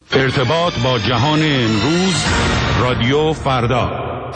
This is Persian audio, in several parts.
ارتباط با جهان امروز، رادیو فردا.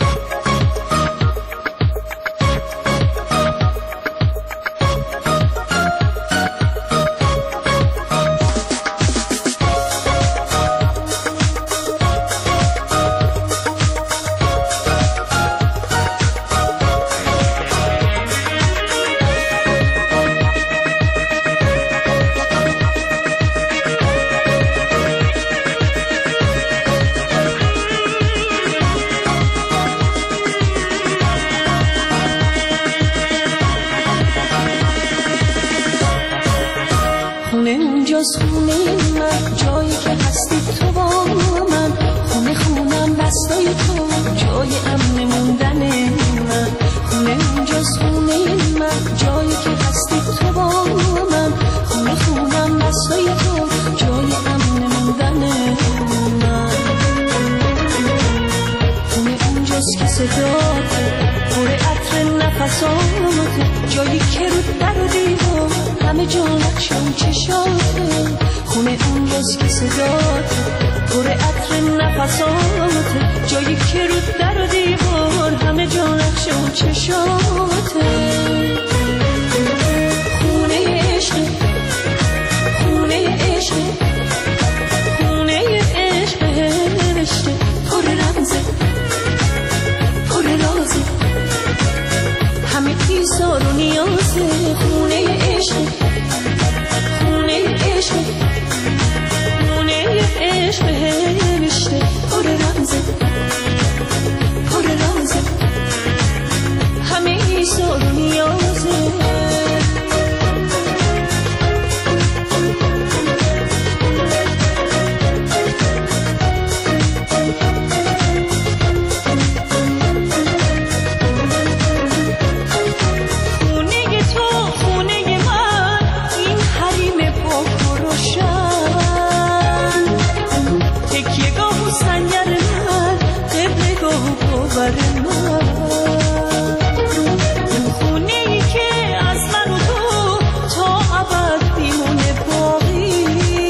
خونه من جایی که هستی تو با من، خونه خونم بستای تو جای امن موندن من. خونه اونجاست خونه من جایی که هستی تو با من، خونه خونم بستای تو جای امن موندن من. خونه اونجاست که صدات پر عطر نفسات، جایی که رو در و دیوار همه جا نقش اون چشاته. خونه اونجاست که صدات پر عطر نفسات، جایی که رو در و دیوار همه جا نقش اون چشاته. خونه عشق، خونه عشق، خونه عشق بهشته، پر رمزه پر رازه، همه ایثار و نیازه. خونه عشق، خونه عشق، خونه عشق بهشته، پر رمزه پر رازه، همه ایثار و نیازه. خونه‌ای که از من و تو تا ابد بیمونه باقی،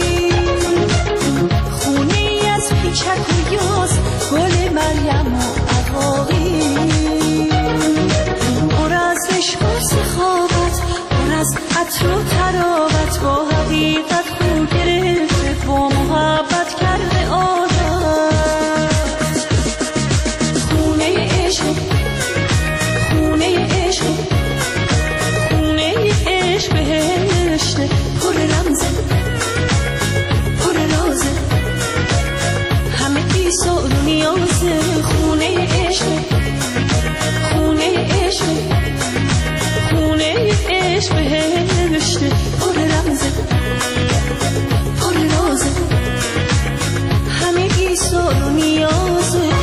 خونه‌ای از پیچک و یاس، گل مریم و عقاقی، پر از عشق و سخاوت، پر از عطر و طراوت، با حقیقت خو گرفته، با محبت کرده عادت. خونه عشق، خونه عشق بهشته، پر رمزه پر رازه، همه ایثار و نیازه. خونه عشق، خونه عشق، خونه عشق بهشته، پر رمزه پر رازه، همه ایثار و نیازه.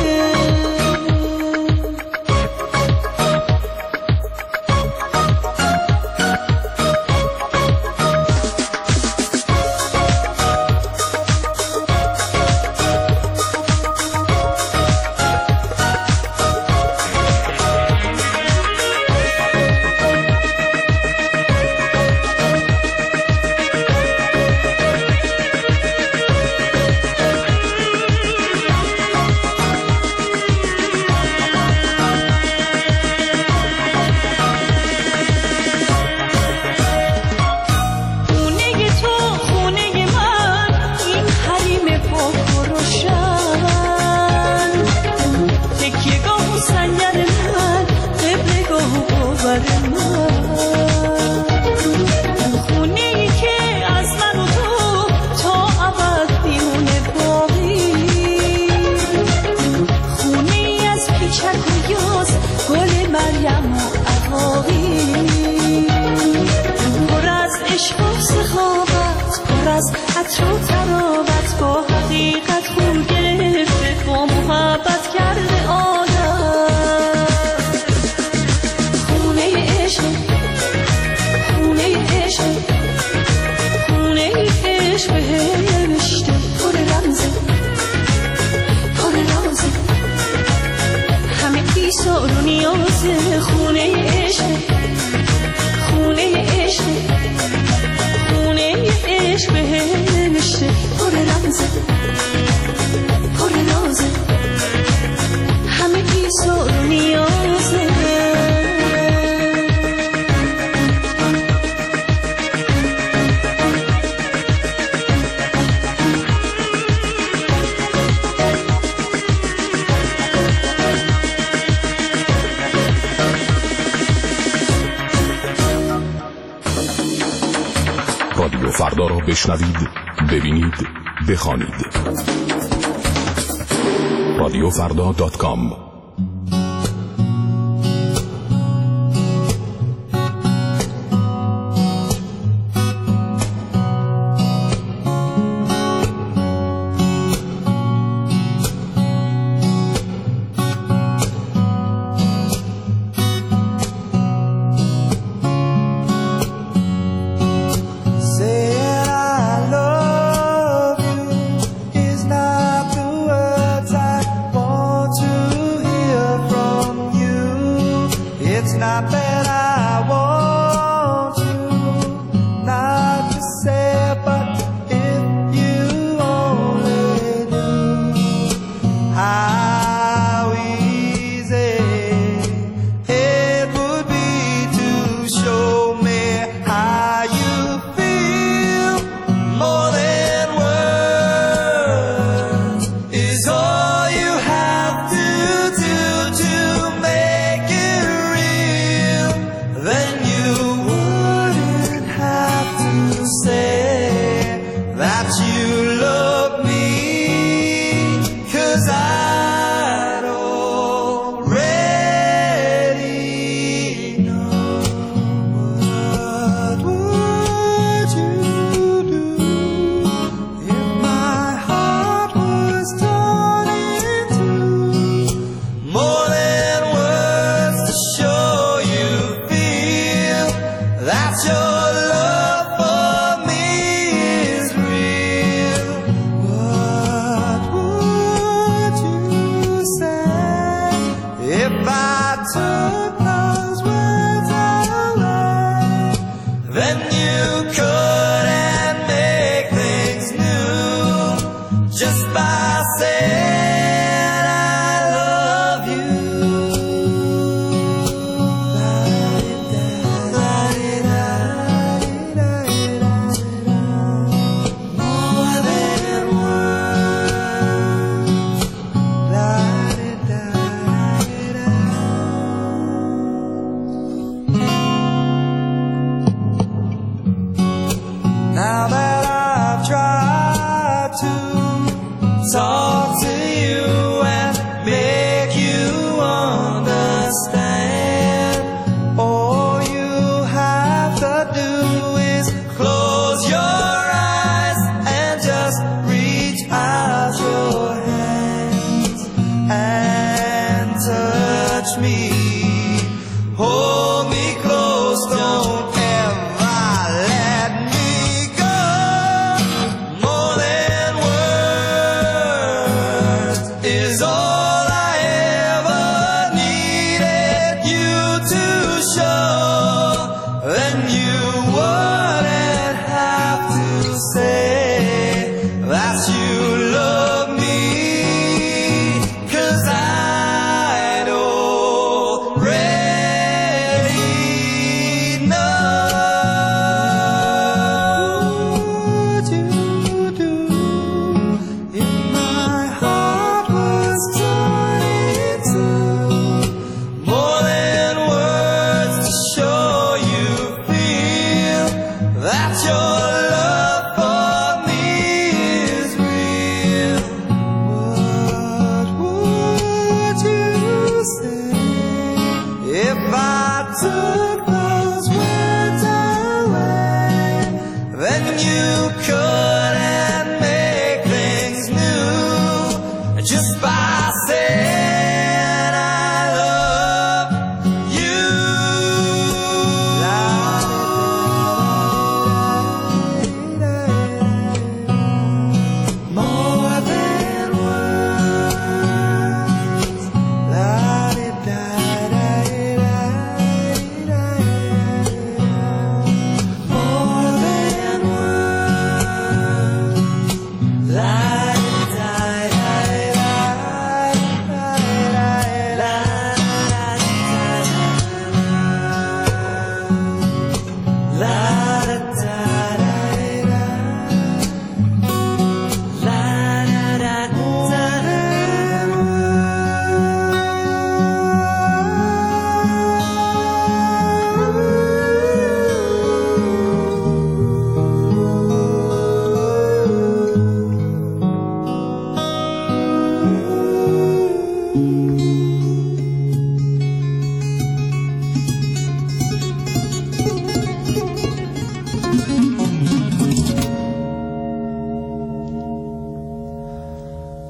خونه‌ای که از من و تو تا ابد بیمونه باقی، خونه‌ای از پیچک و یاس، گل مریم و عقاقی، پر از عشق و سخاوت، پر از عطر و طراوت، با حقیقت خو گرفته، با محبت کرده عادت. خونه عشق، خونه عشق بهشته، پر رمزه پر رازه، همه ایثار و نیازه. خونه عشق، خونه عشق، خونه عشق بهشته، پر رمزه فردا را بشنوید، ببینید، بخوانید. radiofarda.com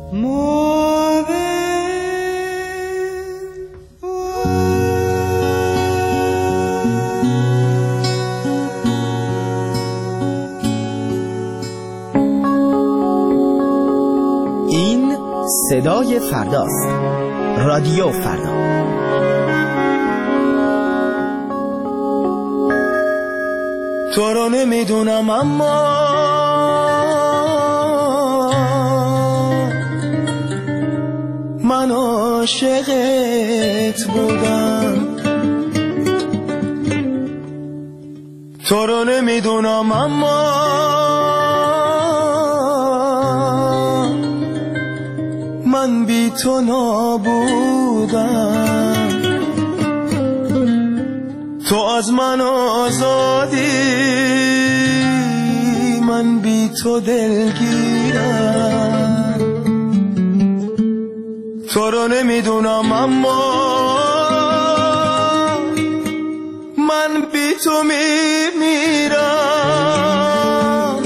این صدای فرداست. رادیو فردا. تو رو نمیدونم اما من عاشقت بودم. تو رو نمیدونم اما من بی تو نابودم. تو از من آزادی من بی تو دلگیرم. تو رو نمیدونم اما من بی تو میمیرم.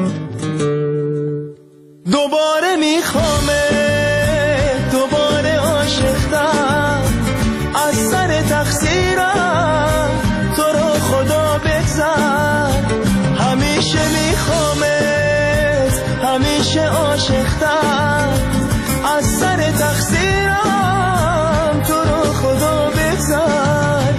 دوباره میخوامه، دوباره عاشقتم. از سر تقصیرم تو رو خدا بگذر. همیشه میخوامت، همیشه عاشقتم. از سر تقصیرم تو رو خدا بگذر.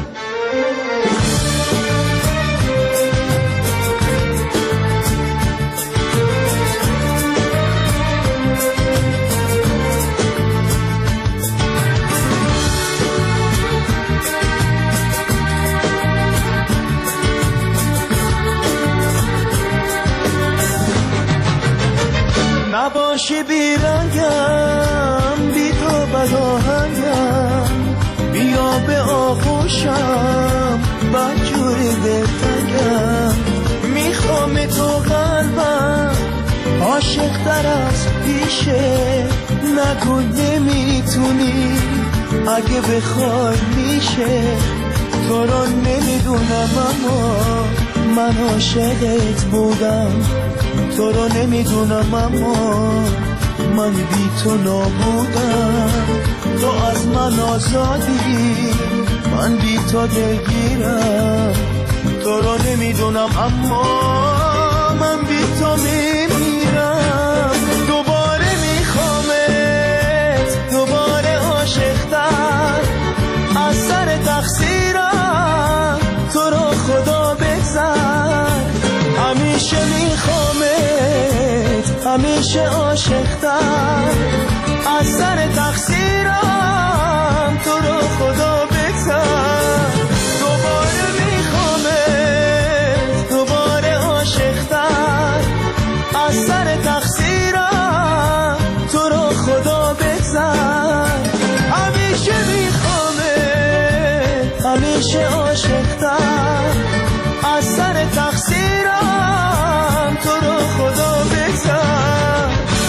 نباشی بیرنگم، بی تو بداهنگم. بیا به آغوشم، بدجور دلتنگم. میخوام تو قلبم، عاشق در از پیشه. نگو نمیتونی، اگه بخوای میشه. تو رو نمیدونم اما من عاشقت بودم. تو رو نمیدونم اما من بی تو نابودم. تو از من آزادی من بی تو دلگیرم. تو رو نمیدونم اما من بی تو میمیرم. دوباره میخوامت، دوباره عاشقتم. از سر تقصیرم تو رو خدا بگذر. همیشه میخوامت، همیشه عاشقتم. از سر تقصیرم تو رو خدا بگذر. دوباره میخوامت، دوباره عاشقتم. از سر تقصیرم تو رو خدا بگذر. همیشه میخوامت، همیشه عاشقتم. از سر تقصیرم تو رو خدا بگذر.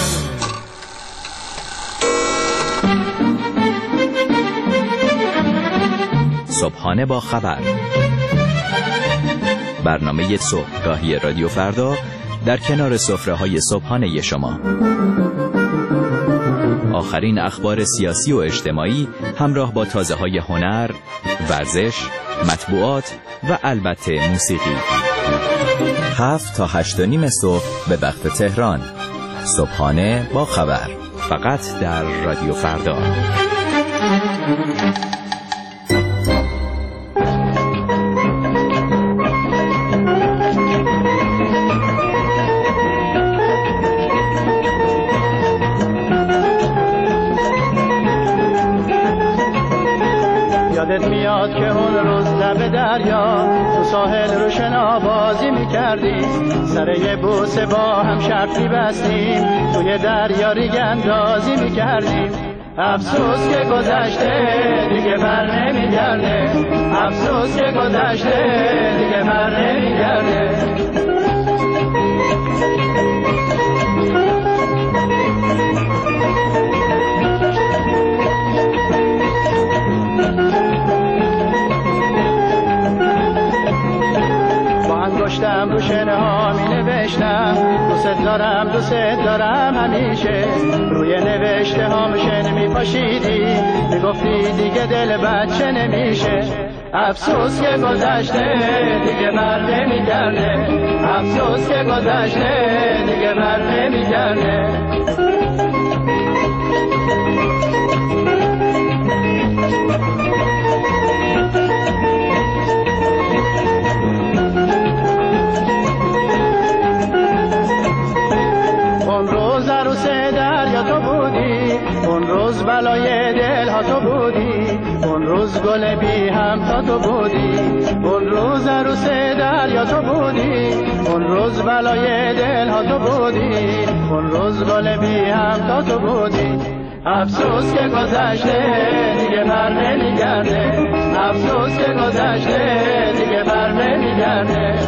صبحانه با خبر، برنامه صبحگاهی رادیو فردا در کنار سفره‌های صبحانه شما. آخرین اخبار سیاسی و اجتماعی همراه با تازه‌های هنر، ورزش، مطبوعات و البته موسیقی. 7 تا 8:30 صبح به وقت تهران. صبحانه با خبر، فقط در رادیو فردا. یادت میاد که اون روز لب دریا تو ساحل رو شنا بازی میکردیم. سر یه بوسه با هم شرط میبستیم. توی دریا ریگ اندازی میکردیم. افسوس که گذشته دیگه بر نمیگرده. افسوس که گذشته دیگه بر نمیگرده. انگشتم رو شنه ها می نوشتم. دوست دارم دوست دارم همیشه. روی نوشته هامشن میپاشیدی میگفتی دیگه دل بچه نمیشه. افسوس که گذشته دیگه بر نمیگرده. افسوس که گذشته دیگه بر نمیگرده. اون روز عروس دریا تو بودی، اون روز بلای دل ها تو بودی، اون روز گل بی هم تا تو بودی، اون روز عروس دریا تو بودی، اون روز بلای دل ها تو بودی، اون روز گل بی هم تا تو بودی. افسوس که گذشته دیگه بر نمیگرده. افسوس که گذشته دیگه بر نمیگرده.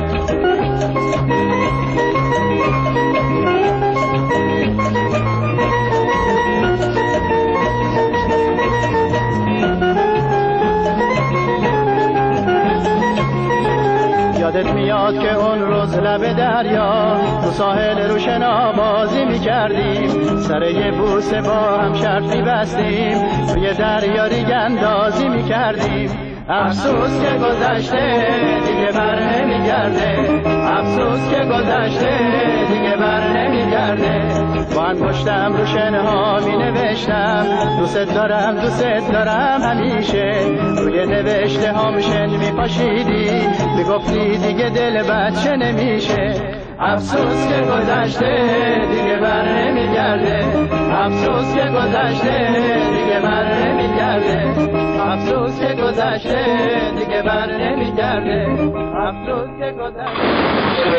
یادت میاد که اون روز لب دریا تو ساحل روشنا بازی میکردیم، سر یه بوسه با هم شرط میبستیم، توی دریا ریگ اندازی میکردیم. افسوس که گذشته دیگه بر نمیگرده. افسوس که گذشته دیگه بر نمیگرده. با انگشتم رو شنه ها می نوشتم دوست دارم دوست دارم همیشه. روی نوشته هام شن می پاشیدی میگفتی دیگه دل بچه نمیشه. افسوس که گذشته دیگه بر نمیگرده. افسوس که گذشته دیگه بر نمیگرده. افسوس که گذشته دیگه بر نمیگرده. افسوس که گذشته.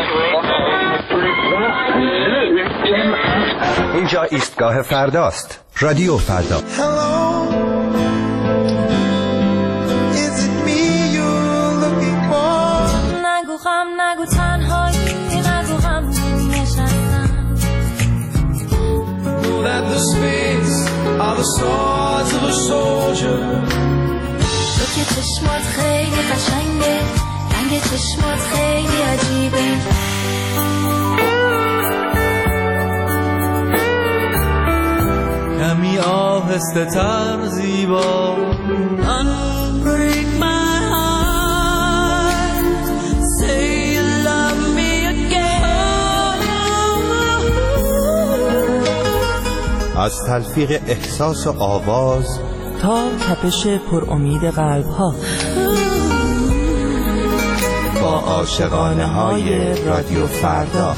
اینجا ایستگاه فرداست. رادیو فردا. نگو غم نگو تنهایی نگو غم نشستم. تو که چشمات خیلی قشنگه، رنگ چشمات خیلی عجیبه. کمی آهسته تر زیبا. Unbreak my heart, say you love me again. از تلفیق احساس و آواز تا تپش پر امید قلب ها، با عاشقانه های رادیو فردا.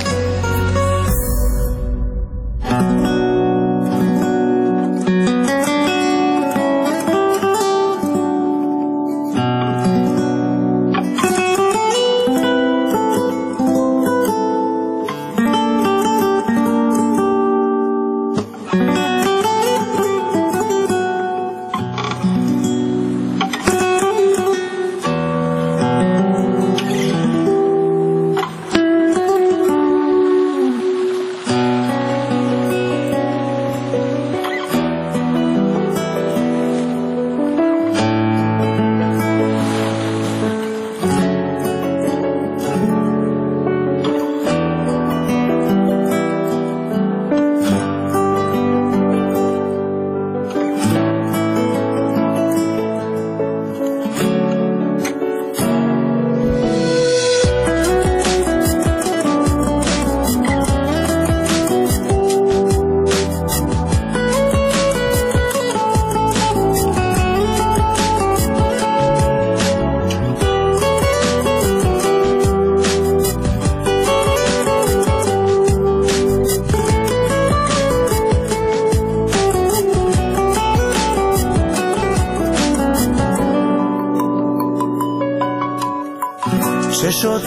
چه شد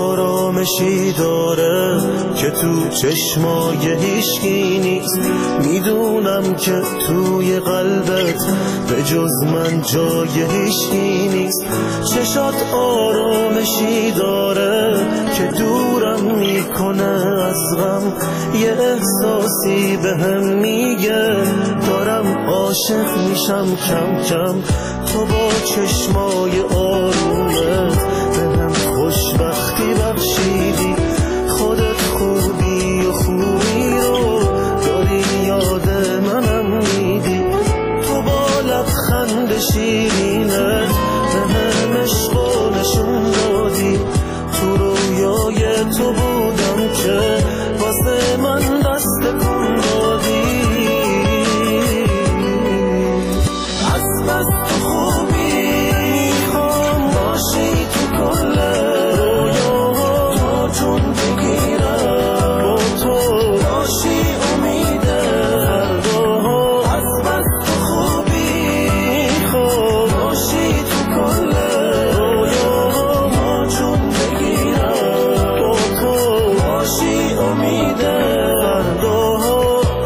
آرامشی داره که تو چشمای هیچکی نیست. میدونم که توی قلبت به جز من جای هیچکی نیست. چه شد آرامشی داره که دورم میکنه از غم. یه احساسی بهم میگه دارم عاشق میشم کم کم. تو با چشمای آرومت بهم خوشبختی بخشیدی. خودت خوبی و خوب باشی امید فرداها، از بس تو خوبی خوب باشی تو کل رویاها، چون بگیرم با تو باشی امید فرداها.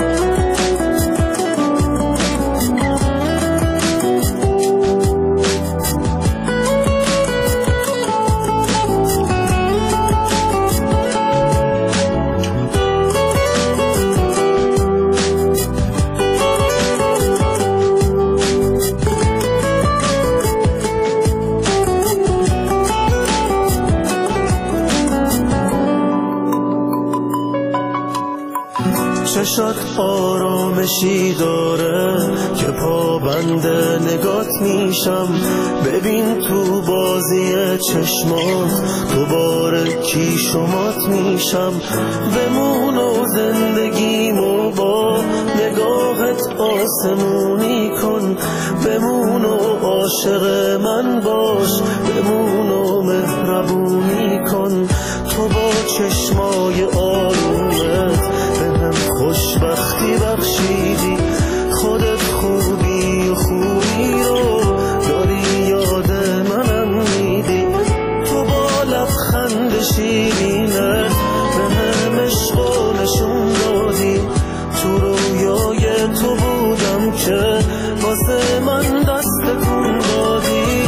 چشات آرامشی داره که پابند نگات میشم، ببین تو بازی چشمات دوباره کی شمات میشم، بمون و زندگیمو با نگاهت آسمونی کن، بمون و عاشق من باش، بمون و مهربونی کن، تو با چشمای آرومت خوشبختی بخشیدی، خودت خوبی و خوبی رو داری یاد منم میدی، تو با لبخند شیرینت به هم عشق و نشون دادی، تو رویای تو بودم که واسه من دست تکون دادی،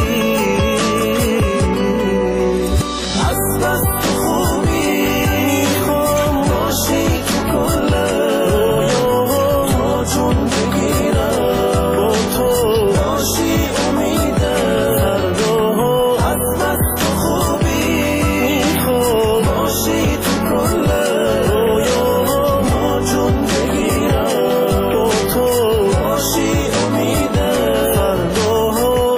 از بس تو خوبی خوب باشی تو کل رویاها، چون بگیرم با تو باشی امید فرداها، از بس تو خوبی خوب باشی تو کل رویاها، چون بگیرم با تو باشی امید فرداها.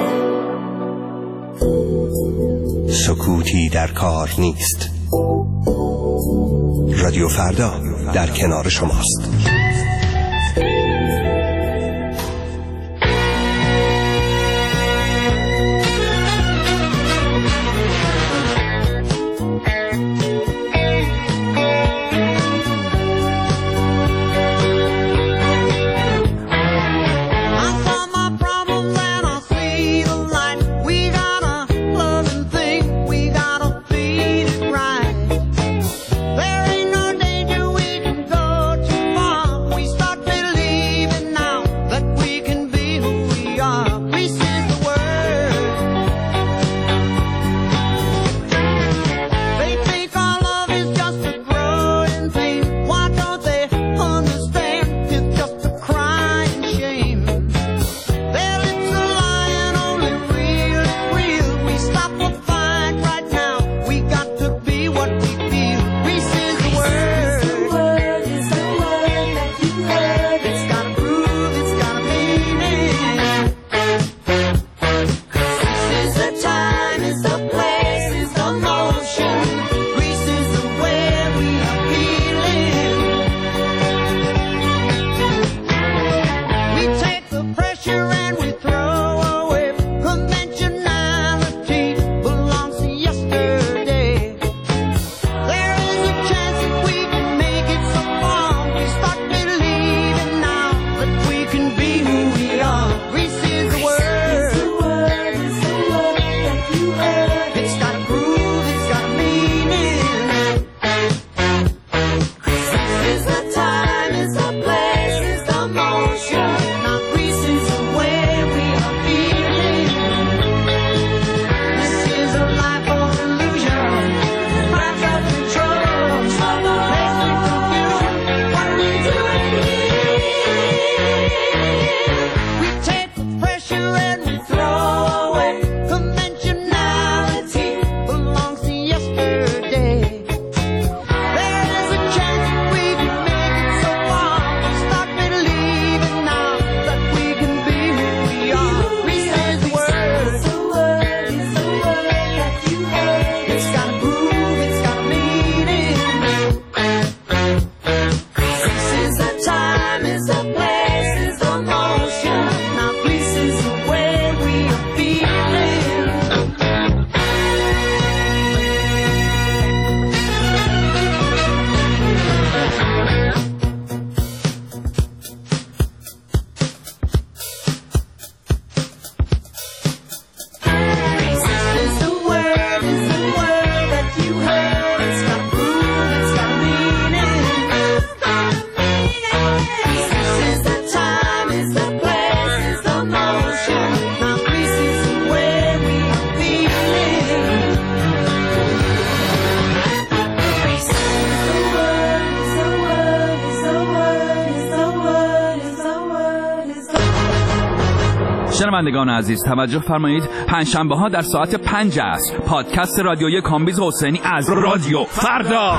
سکوتی در کار نیست. رادیو فردا در کنار شماست. Time is a place, is the motion. Now شنوندگان عزیز توجه فرمایید، پنجشنبه ها در ساعت 5 عصر پادکست رادیویی کامبیز حسینی از رادیو فردا.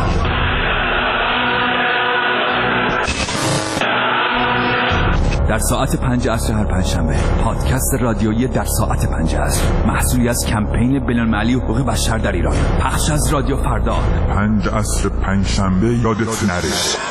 در ساعت 5 عصر هر پنجشنبه پادکست رادیویی در ساعت 5 عصر، محصولی از کمپین بین‌المللی حقوق بشر در ایران، پخش از رادیو فردا. 5 عصر پنجشنبه یادت نره.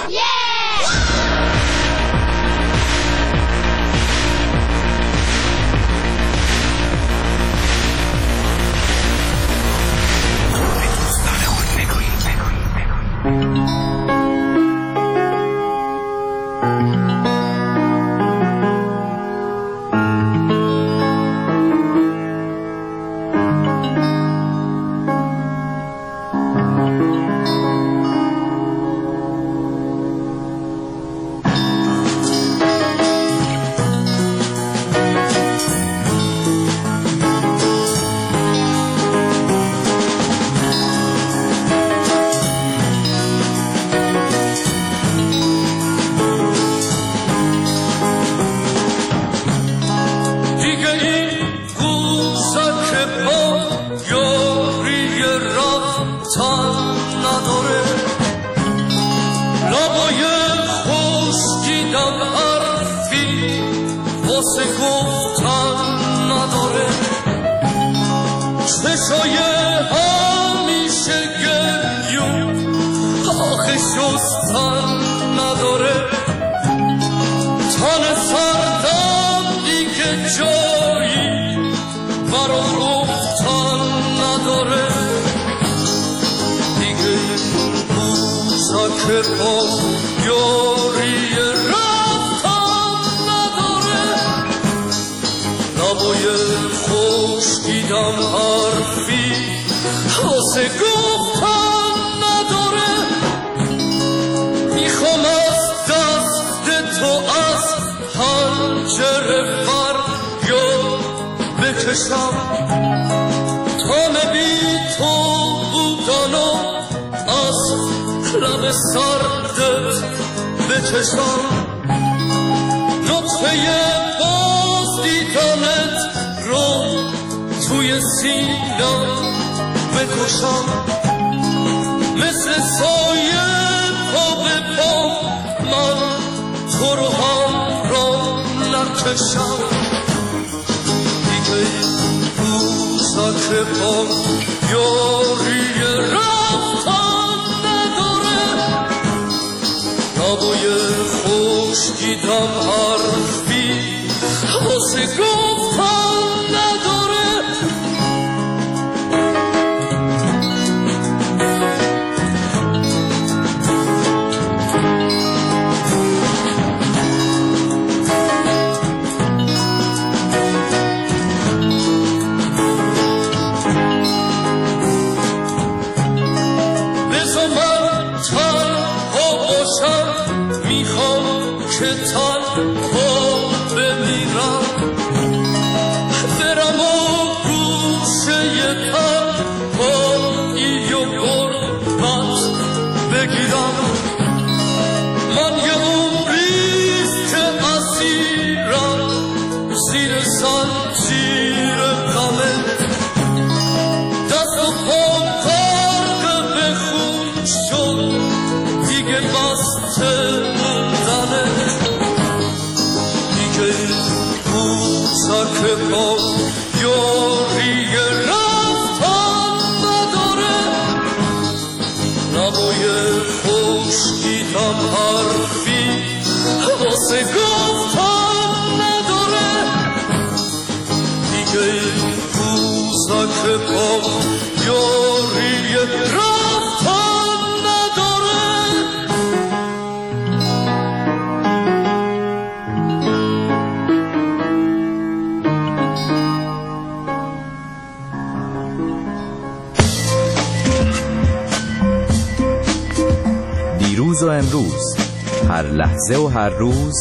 دیروز و امروز، هر لحظه و هر روز،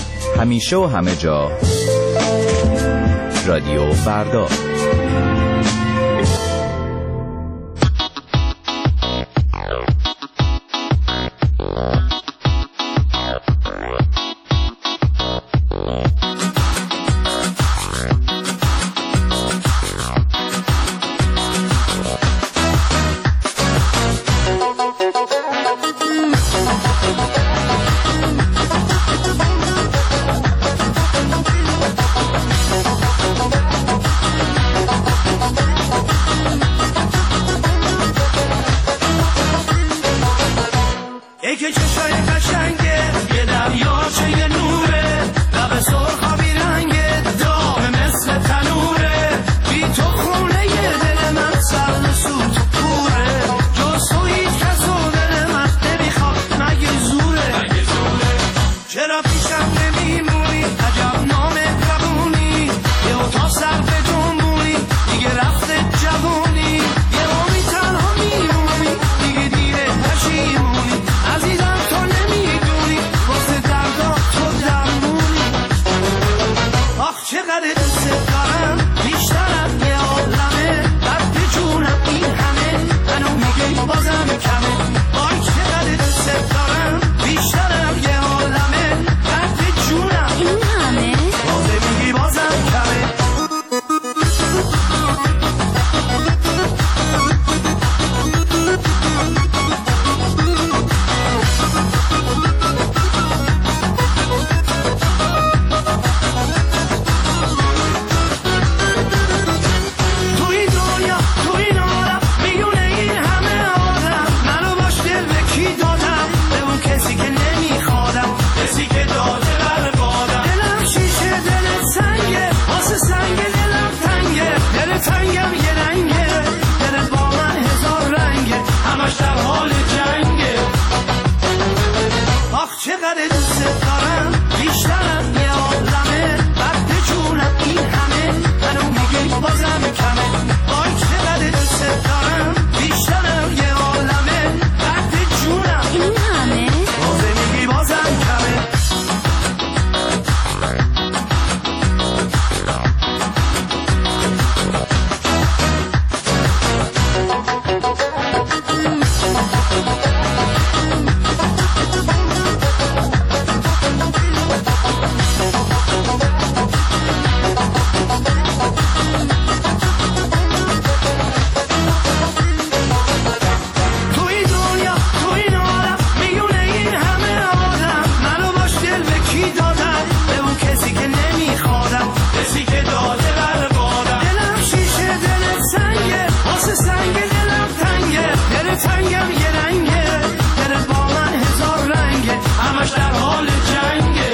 همیشه و همه جا، رادیو فردا. چرا پیشم نمیمونی عجب نام قبونی یه اتاق سر به جنبونی دیگه رفته جوونی یه امید تنها میمونی دیگه دیره پشیمونی عزیزم تو نمیدونی واسه دردا تو درمونی آخ چقدر دوست دارم بیشترم یه عالمه درد جونم این همه منو میگی بازم کمه آی چقدر دوست دارم بیشترم یه عالمه درد جونم این همه بازم میگی بازم کمه تنگم یه رنگه دلت با من هزار رنگه همش در حال جنگه آخ چقدر دوست دارم بیشترم یه عالمه درد جونم این همه منو میگی بازم کمه آی چقدر دوست دارم بیشترم یه عالمه درد جونم این همه بازم میگی بازم کمه تنگم یه رنگه دلت با من هزار رنگه همش در حال جنگه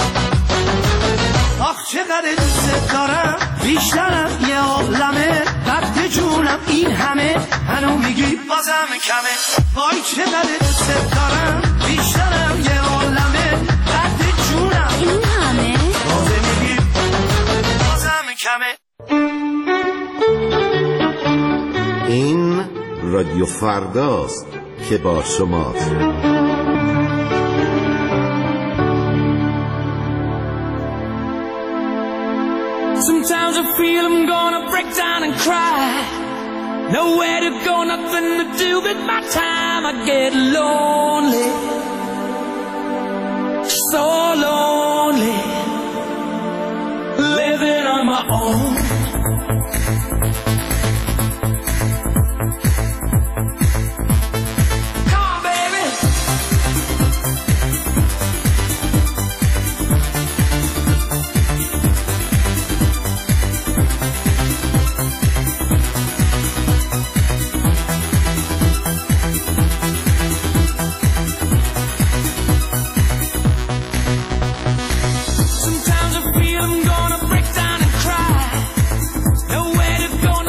آخ چقدر دوست دارم بیشترم یه عالمه درد جونم این همه منو میگی بازم کمه وای چقدر دوست دارم بیشترم یه عالمه درد جونم این همه بازم میگی بازم کمه این رادیو فرداست که با شماست. Sometimes I feel I'm gonna break down and cry. Nowhere to go, nothing to do with my time. I get lonely, so lonely, living on my own. Sometimes I feel I'm gonna break down and cry. Nowhere to go.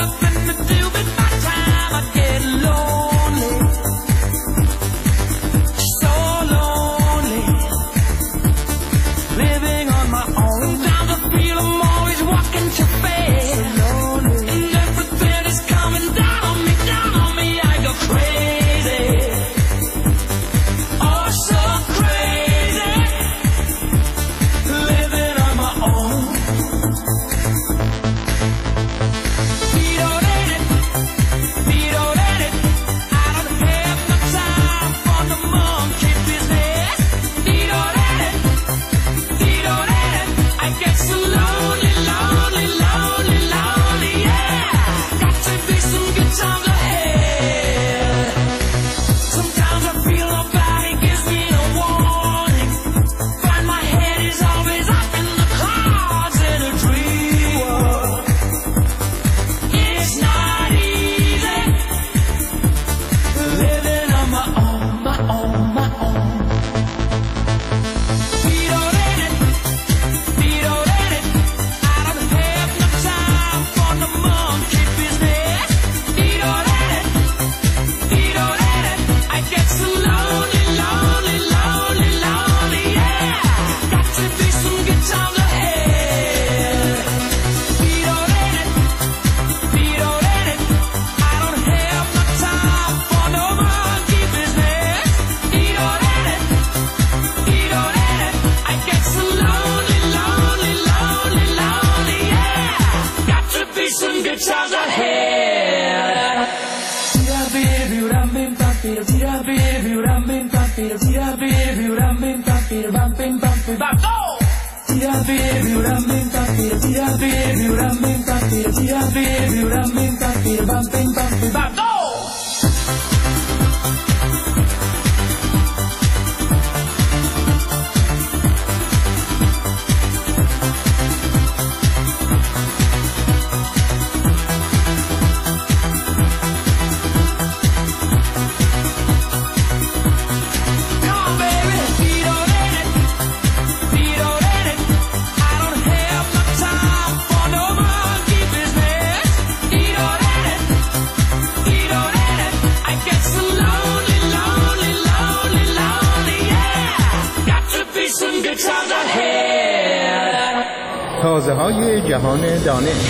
good times ahead. تازه‌های جهان دانش.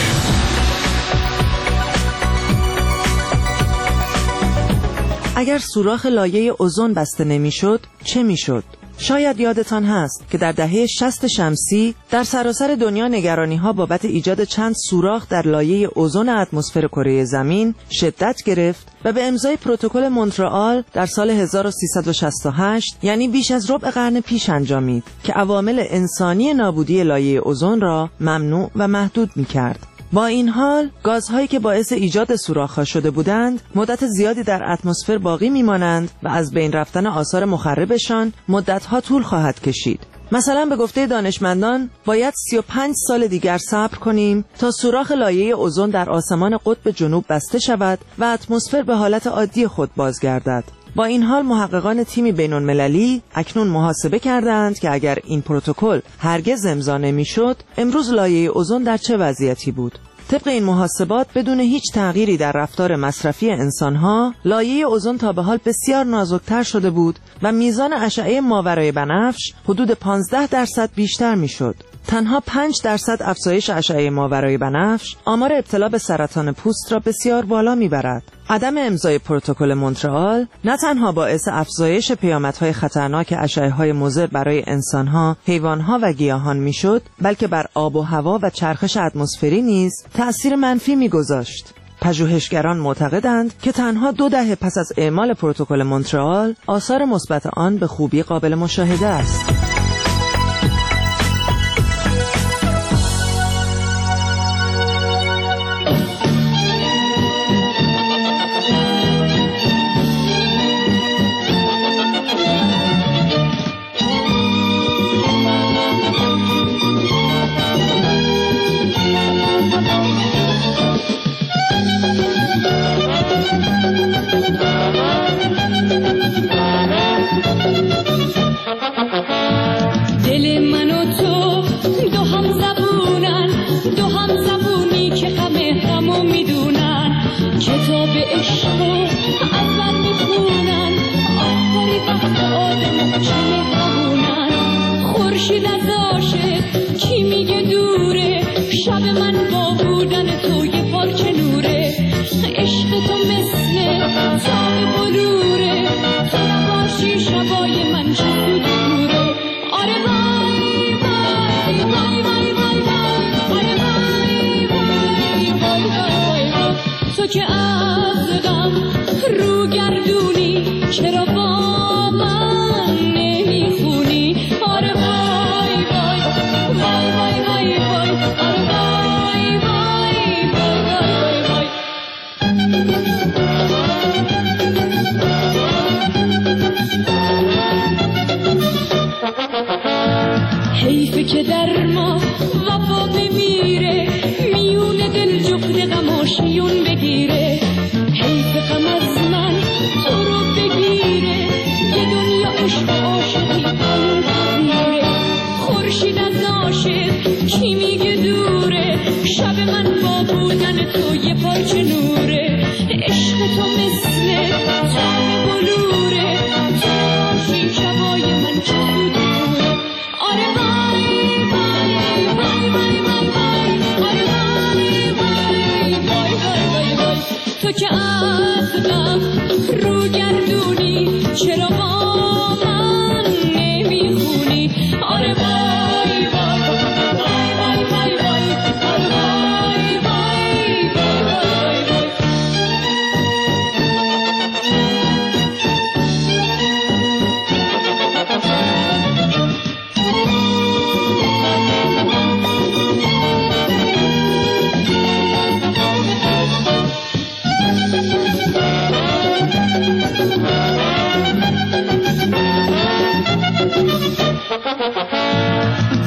اگر سوراخ لایه اوزون بسته نمیشد چه میشد؟ شاید یادتان هست که در دهه 60 شمسی در سراسر دنیا نگرانی‌ها بابت ایجاد چند سوراخ در لایه اوزون اتمسفر کره زمین شدت گرفت و به امضای پروتکل مونترآل در سال 1368 یعنی بیش از ربع قرن پیش انجامید که عوامل انسانی نابودی لایه اوزون را ممنوع و محدود می‌کرد. با این حال گازهایی که باعث ایجاد سوراخ‌ها شده بودند مدت زیادی در اتمسفر باقی می‌مانند و از بین رفتن آثار مخربشان مدت‌ها طول خواهد کشید. مثلا به گفته دانشمندان باید 35 سال دیگر صبر کنیم تا سوراخ لایه اوزون در آسمان قطب جنوب بسته شود و اتمسفر به حالت عادی خود بازگردد. با این حال محققان تیمی بین‌المللی اکنون محاسبه کردند که اگر این پروتکل هرگز امضا نمی‌شد امروز لایه اوزون در چه وضعیتی بود. طبق این محاسبات بدون هیچ تغییری در رفتار مصرفی انسان‌ها لایه اوزون تا به حال بسیار نازک‌تر شده بود و میزان اشعه ماورای بنفش حدود 15% بیشتر می‌شد. تنها 5% افزایش اشعه ماورای بنفش آمار ابتلا به سرطان پوست را بسیار بالا میبرد. عدم امضای پروتکل مونترآل نه تنها باعث افزایش پیامدهای خطرناک اشعه‌های مضر برای انسانها، حیوانها و گیاهان میشد، بلکه بر آب و هوا و چرخش اتمسفری نیز تأثیر منفی میگذاشت. پژوهشگران معتقدند که تنها 2 دهه پس از اعمال پروتکل مونترآل آثار مثبت آن به خوبی قابل مشاهده است.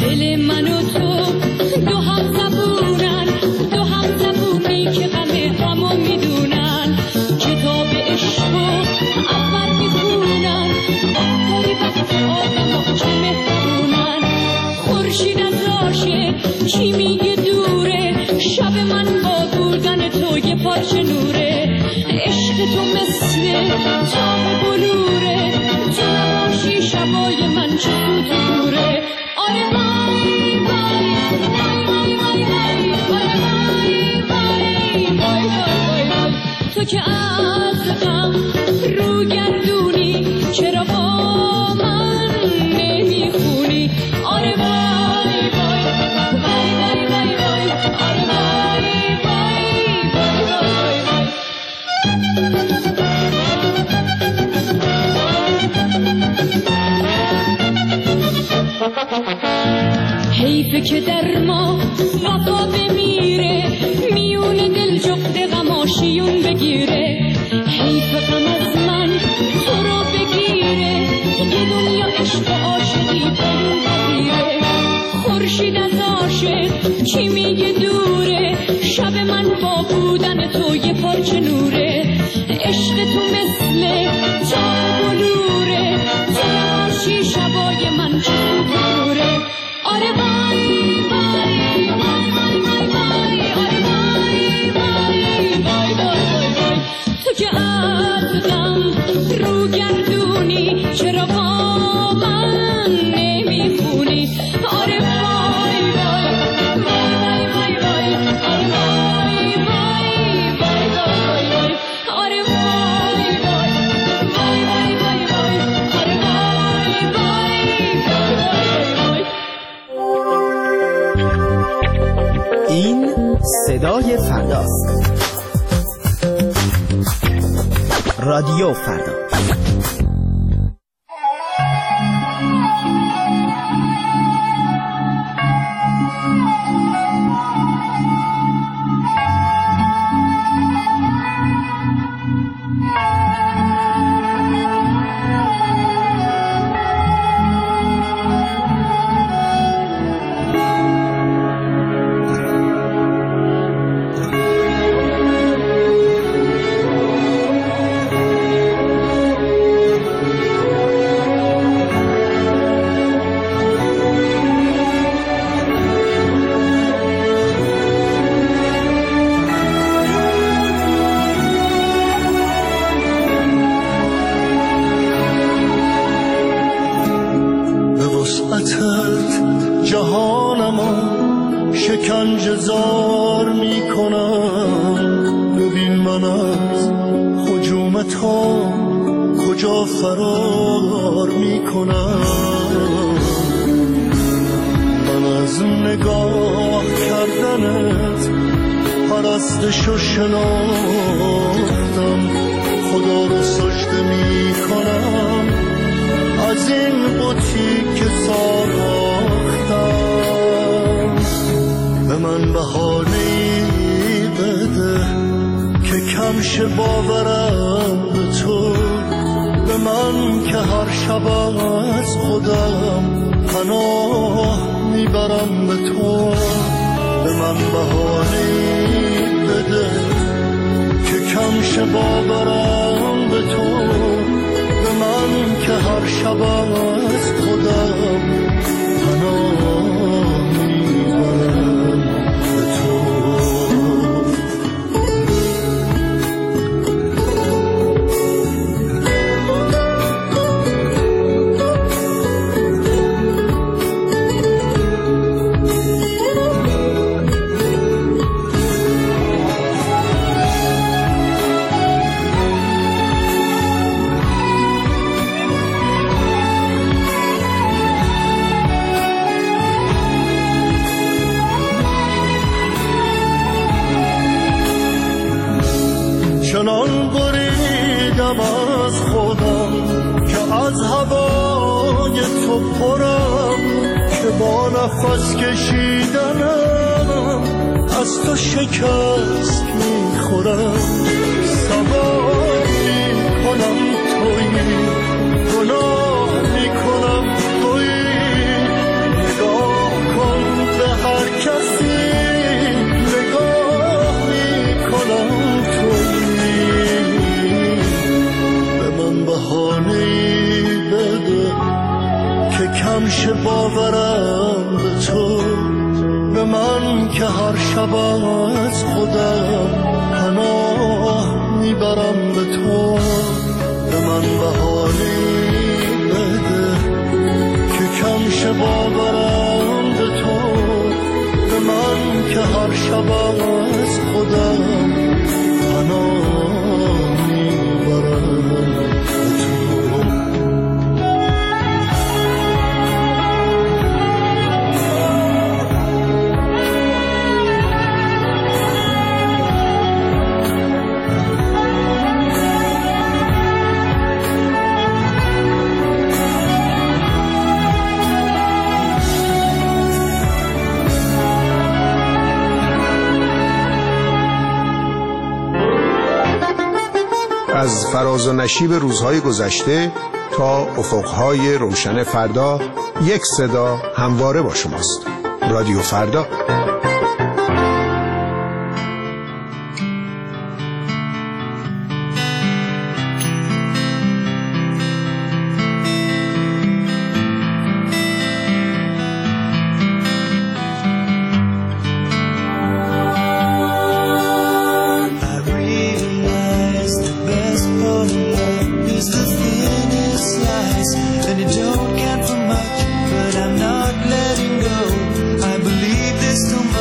دل من و تو دو هم زبونن، دو هم زبونی که غمو میدونن، کتاب عشق و اول میخونن، آخری وقت آدم چه مهرونن. خورشید از راشه چی میگه دوره، شب من با بودن تو یه پارچه نوره. عشق تو مثل چاه بلوره، تو نباشی شبای من چه دوره. آره وای وای وای وای وای وای، آره وای وای وای وای وای. تو که از غم رو گردونی، چرا با من نمیخونی؟ آره وای وای وای وای وای وای، آره وای وای وای وای وای. حیفه که در ما وفا بمیره، میون دل جغد غماشیون بگیره. حیفه غم از من تو رو بگیره، یه دنیا عشق و عاشقی بلون بگیره. خورشید از عاشق چی میگه دوره، شب من با بودن تو یه پارچه نوره. عشق تو مثل چاه بلوره، تو نباشی شبای من چه دوره. آره وای وای وای وای وای وای، آره وای وای وای وای وای. تو که از غم رو گردونی، چرا با من نمیخونی؟ آره وای وای وای وای وای، آره وای وای وای وای وای، آره وای وای وای وای وای وای، آره وای وای وای وای. این صدای فرداست. رادیو فردا. نفس کشیدنم از تو شکست میخورم، سوار میکنم تویی، گناه میکنم تویی، نگاه شب از خودم پناه میبرم به تو، به من بهاری بده که کم شه باورم به تو، به من که هر شب از خودم پناه میبرم به تو. از فراز و نشیب روزهای گذشته تا افقهای روشن فردا، یک صدا همواره با شماست. رادیو فردا. Too much, but I'm not letting go. I believe there's too much.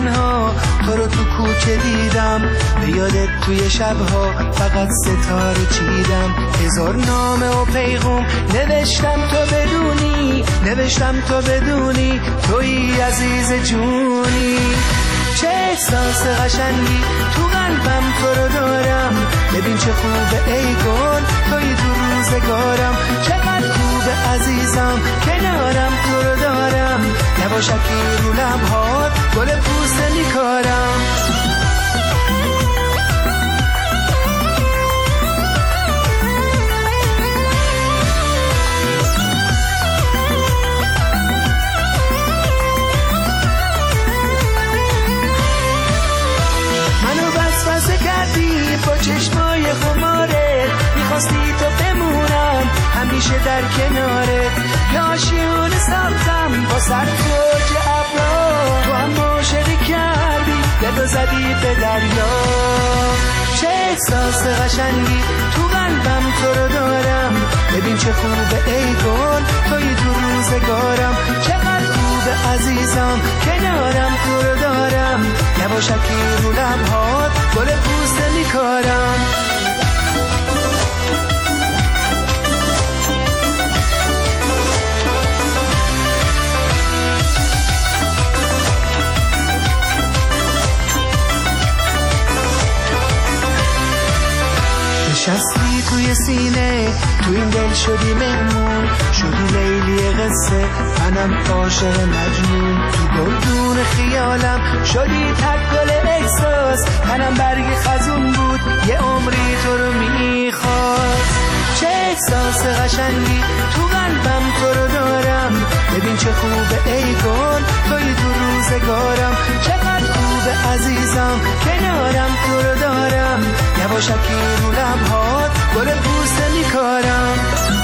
تنها تو رو تو کوچه دیدم، به یادت توی شبها فقط ستاره چیدم. هزار نامه و پیغام نوشتم تو بدونی توی عزیز جونی. چه احساس قشنگی تو قلبم تو رو دارم، ببین چه خوبه ای گل توی تو روزگارم. چقدر خوبه عزیزم کنارم تو رو دارم، یواشکی رو لبهات گل پوست میکارم. با چشمای خمارت میخواستی تو بمونم همیشه در کنارت. یاشیون ساختم با سر توج ابرا، تو هم معاشقی کردی دلو زدی به دریا. چه احساس قشنگی تو قلبم تو رو دارم، ببین چه خوبه ای گل توی تو روزگارم. چقدر خوبه عزیزم کنارم تو رو دارم، یواشکی رو لبهات گل پوست میکارم. نشستی توی سینه تو این دل شدی مهمون، شدی لیلی قصه منم عاشق مجنون. تو گلدون خیالم شدی تک گل احساس، منم برگ خزون بود یه عمری تو رو میخواست. چه احساس قشنگی تو قلبم تو رو دارم، ببین چه خوبه ای گل توی تو روزگارم. چقدر خوبه عزیزم کنارم تو رو دارم، یواشکی رو لبهات گل پوست میکارم.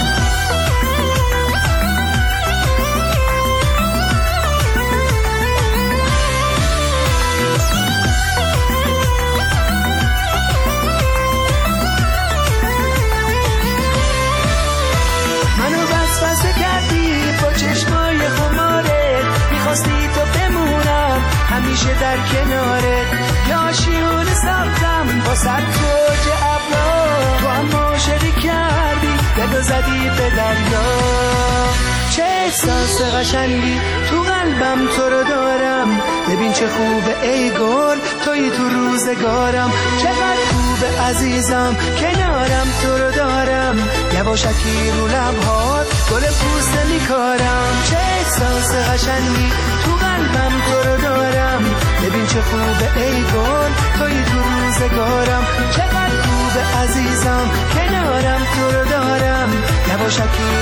منو وسوسه کردی با چشمای خمارت، میخواستی تو بمونم همیشه در کنارت. یاشیون ساختم با سر توج ابرا، تو هم معاشقی کردی دلو زدی به دریا. چه احساس قشنگی تو قلبم تو رو دارم، ببین چه خوبه ای گل توی تو روزگارم. چقدر خوبه عزیزم کنارم تو رو دارم، یواشکی رو لبهات گل پوست میکارم. چه احساس قشنگی تو قلبم تو رو دارم، ببین چه خوبه ای گل توی تو روزگارم. چقدر خوبه عزیزم کنارم تو رو دارم، یواشکی